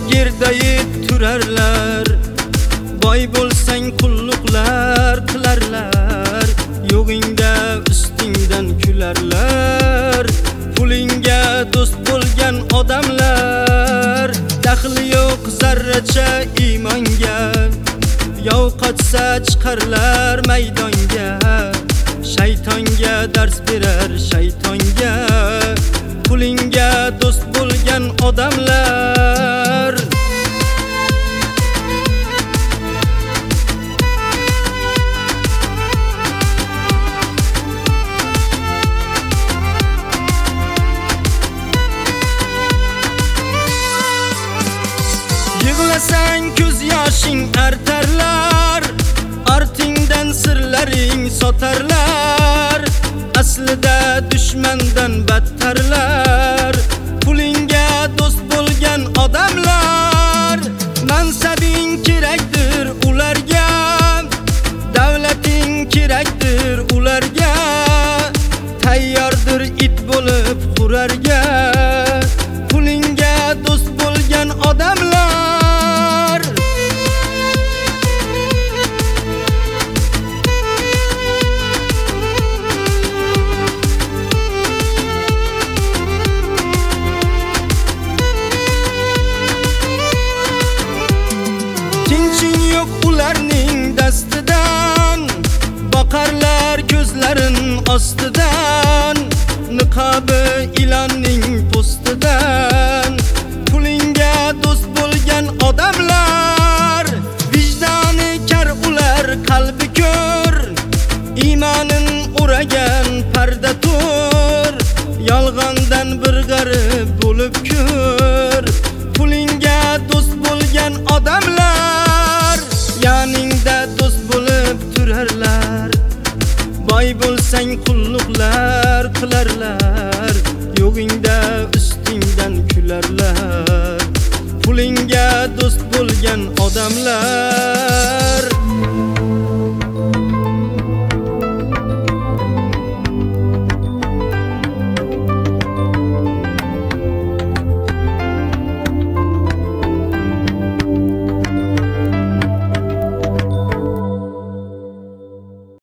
Gerdayib turarlar, boy bo'lsang qulluqlar qilarlar, yo'g'ingda ustingdan kularlar. Pulingga do'st bo'lgan odamlar, daxli yo'q zarracha iymonga, yov qochsa chiqarlar maydonga. Shaytonga dars berar shaytonga, pulingga do'st bo'lgan odamlar. Yig'lasang ko'z yoshing artarlar, ortingdan sirlaring sotarlar. Aslida dushmandan battarlar, pulingga do'st bo'lgan odamlar. Mansabing kerakdir ularga, davlating kerakdir ularga, tayyordir it bo'lib qurarga. Pulingga do'st bo'lgan odamlar. Tinching yo'q ularning dastidan, boqarlar ko'zlarin ostidan, niqobi ilonning postidan. Pulingga do'st bo'lgan odamlar, vijdoni kar ular qalbi ko'r, iymonin o'ragan parda to'r, yolg'ondan bir g'arib bo'lib ko'r. Pulingga do'st bo'lgan odamlar, yoningda do'st bo'lib turarlar, boy bo'lsang qulluqlar qilarlar, yo'g'ingda ustingdan kularlar. Pulingga do'st bo'lgan odamlar.